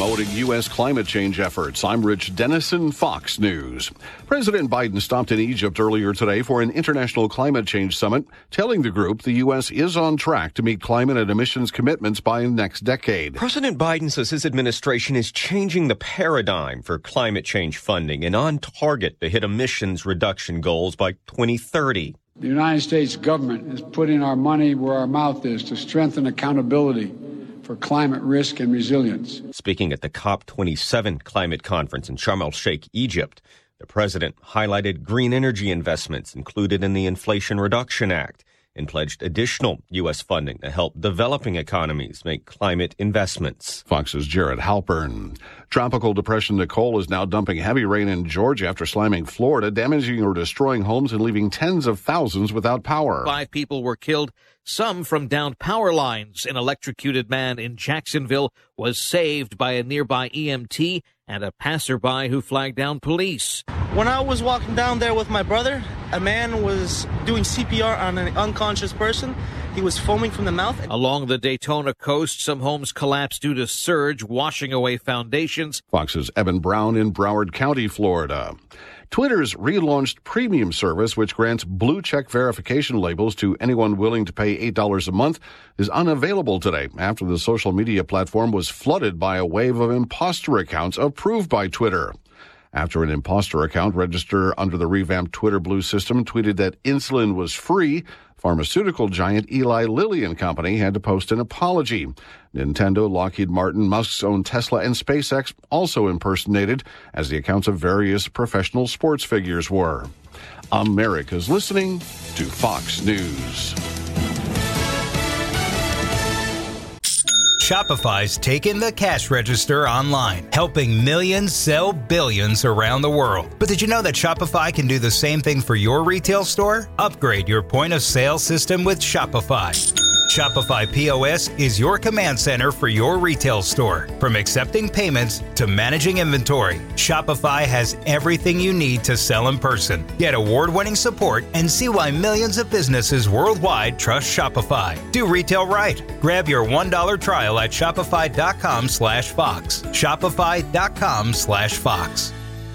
promoting U.S. climate change efforts. I'm Rich Dennison, Fox News. President Biden stopped in Egypt earlier today for an international climate change summit, telling the group the U.S. is on track to meet climate and emissions commitments by next decade. President Biden says his administration is changing the paradigm for climate change funding and on target to hit emissions reduction goals by 2030. The United States government is putting our money where our mouth is to strengthen accountability for climate risk and resilience. Speaking at the COP27 climate conference in Sharm el-Sheikh, Egypt, the president highlighted green energy investments included in the Inflation Reduction Act and pledged additional U.S. funding to help developing economies make climate investments. Fox's Jared Halpern. Tropical Depression Nicole is now dumping heavy rain in Georgia after slamming Florida, damaging or destroying homes and leaving tens of thousands without power. 5 people were killed, some from downed power lines. An electrocuted man in Jacksonville was saved by a nearby EMT and a passerby who flagged down police. When I was walking down there with my brother, a man was doing CPR on an unconscious person. He was foaming from the mouth. Along the Daytona coast, some homes collapsed due to surge, washing away foundations. Fox's Evan Brown in Broward County, Florida. Twitter's relaunched premium service, which grants blue check verification labels to anyone willing to pay $8 a month, is unavailable today after the social media platform was flooded by a wave of imposter accounts approved by Twitter. After an imposter account registered under the revamped Twitter Blue system tweeted that insulin was free, pharmaceutical giant Eli Lilly and Company had to post an apology. Nintendo, Lockheed Martin, Musk's own Tesla, and SpaceX also impersonated, as the accounts of various professional sports figures were. America's listening to Fox News. Shopify's taken the cash register online, helping millions sell billions around the world. But did you know that Shopify can do the same thing for your retail store? Upgrade your point of sale system with Shopify. Shopify POS is your command center for your retail store. From accepting payments to managing inventory, Shopify has everything you need to sell in person. Get award-winning support and see why millions of businesses worldwide trust Shopify. Do retail right. Grab your $1 trial at shopify.com/Fox. Shopify.com/Fox.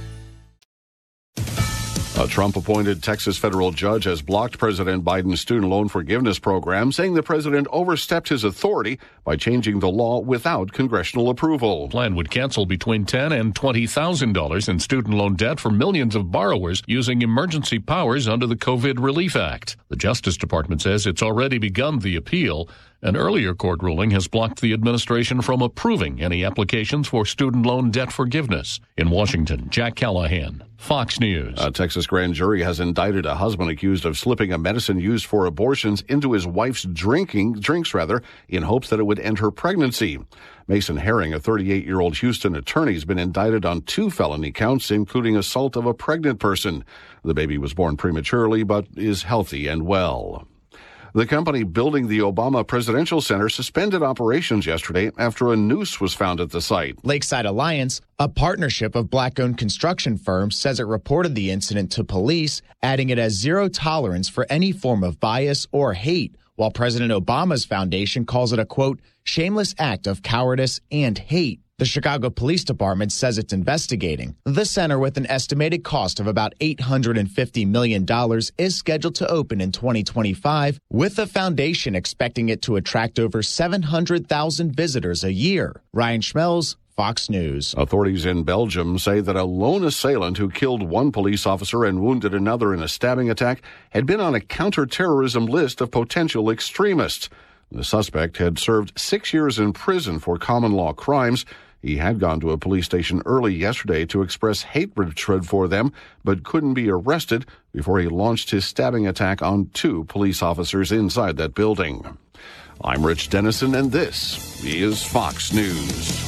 A Trump-appointed Texas federal judge has blocked President Biden's student loan forgiveness program, saying the president overstepped his authority by changing the law without congressional approval. The plan would cancel between $10,000 and $20,000 in student loan debt for millions of borrowers using emergency powers under the COVID Relief Act. The Justice Department says it's already begun the appeal. An earlier court ruling has blocked the administration from approving any applications for student loan debt forgiveness. In Washington, Jack Callahan, Fox News. A Texas grand jury has indicted a husband accused of slipping a medicine used for abortions into his wife's drinks in hopes that it would end her pregnancy. Mason Herring, a 38-year-old Houston attorney, has been indicted on 2 felony counts, including assault of a pregnant person. The baby was born prematurely but is healthy and well. The company building the Obama Presidential Center suspended operations yesterday after a noose was found at the site. Lakeside Alliance, a partnership of black-owned construction firms, says it reported the incident to police, adding it as zero tolerance for any form of bias or hate, while President Obama's foundation calls it a, quote, shameless act of cowardice and hate. The Chicago Police Department says it's investigating. The center, with an estimated cost of about $850 million, is scheduled to open in 2025, with the foundation expecting it to attract over 700,000 visitors a year. Ryan Schmelz, Fox News. Authorities in Belgium say that a lone assailant who killed one police officer and wounded another in a stabbing attack had been on a counterterrorism list of potential extremists. The suspect had served 6 years in prison for common law crimes. He had gone to a police station early yesterday to express hatred for them, but couldn't be arrested before he launched his stabbing attack on 2 police officers inside that building. I'm Rich Dennison, and this is Fox News.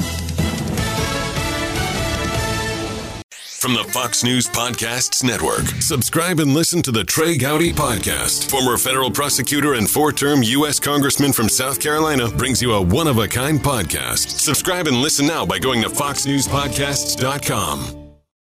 From the Fox News Podcasts Network, subscribe and listen to the Trey Gowdy Podcast. Former federal prosecutor and 4-term U.S. Congressman from South Carolina brings you a one-of-a-kind podcast. Subscribe and listen now by going to foxnewspodcasts.com.